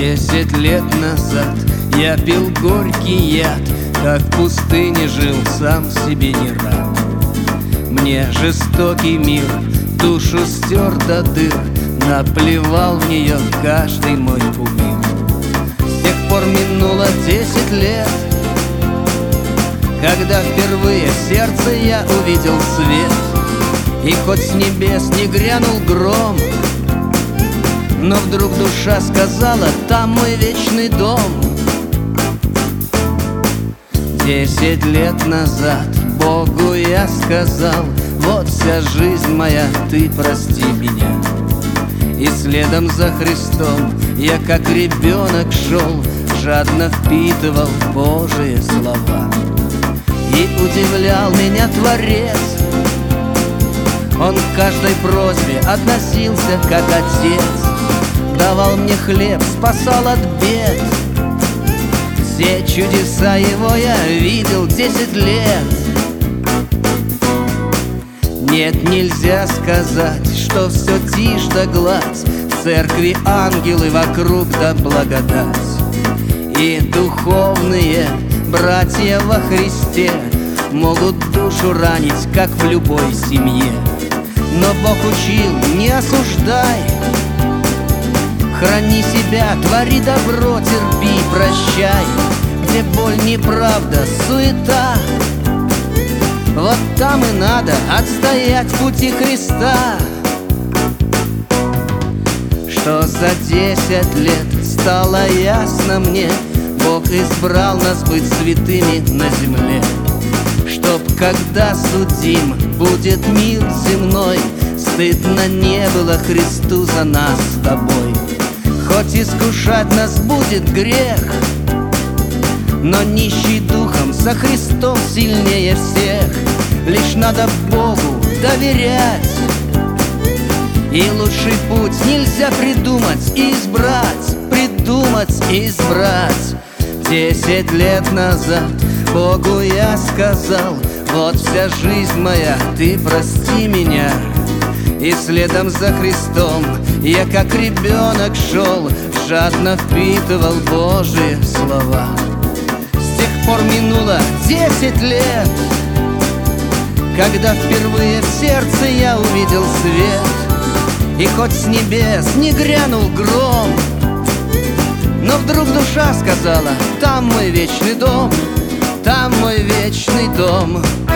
10 лет назад я пил горький яд, как в пустыне жил, сам себе не рад. Мне жестокий мир душу стер до дыр, наплевал в нее каждый мой кумир. С тех пор минуло 10 лет, когда впервые в сердце я увидел свет. И хоть с небес не грянул гром, но вдруг душа сказала: там мой вечный дом. 10 лет назад Богу я сказал: вот вся жизнь моя, ты прости меня. И следом за Христом я как ребенок шел, жадно впитывал Божие слова. И удивлял меня Творец, Он к каждой просьбе относился как отец. Давал мне хлеб, спасал от бед. Все чудеса Его я видел 10 лет. Нет, нельзя сказать, что все тишь да гладь, в церкви ангелы вокруг да благодать. И духовные братья во Христе могут душу ранить, как в любой семье. Но Бог учил: не осуждай, храни себя, твори добро, терпи, прощай. Где боль, неправда, суета, вот там и надо отстоять пути Христа. Что за 10 лет стало ясно мне: Бог избрал нас быть святыми на земле. Чтоб когда судим будет мир земной, стыдно не было Христу за нас с тобой. Хоть искушать нас будет грех, но нищий духом со Христом сильнее всех. Лишь надо Богу доверять, и лучший путь нельзя придумать и избрать, придумать и избрать. 10 лет назад Богу я сказал: вот вся жизнь моя, ты прости меня. И следом за Христом я как ребенок шел, жадно впитывал Божьи слова. С тех пор минуло 10 лет, когда впервые в сердце я увидел свет. И хоть с небес не грянул гром, но вдруг душа сказала: там мой вечный дом, там мой вечный дом.